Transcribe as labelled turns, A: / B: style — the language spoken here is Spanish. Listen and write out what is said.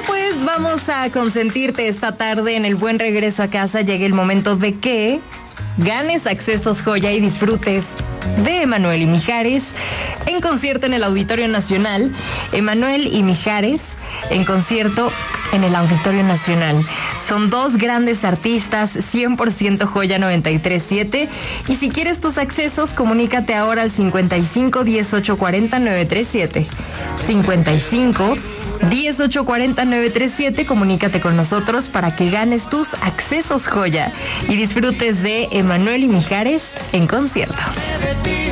A: pues vamos a consentirte esta tarde en el buen regreso a casa. Llega el momento de que ganes accesos joya y disfrutes de Emanuel y Mijares en concierto en el Auditorio Nacional. Emanuel y Mijares en concierto en el Auditorio Nacional. Son dos grandes artistas, 100% Joya 93.7. Y si quieres tus accesos, comunícate ahora al 55 18 40 937. 55 18 40 937. Comunícate con nosotros para que ganes tus accesos joya y disfrutes de Emanuel y Mijares en concierto.